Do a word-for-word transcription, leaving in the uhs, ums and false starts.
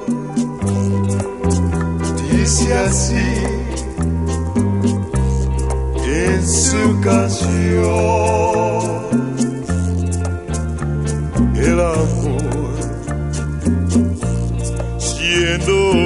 dice así en su canción: el amor siendo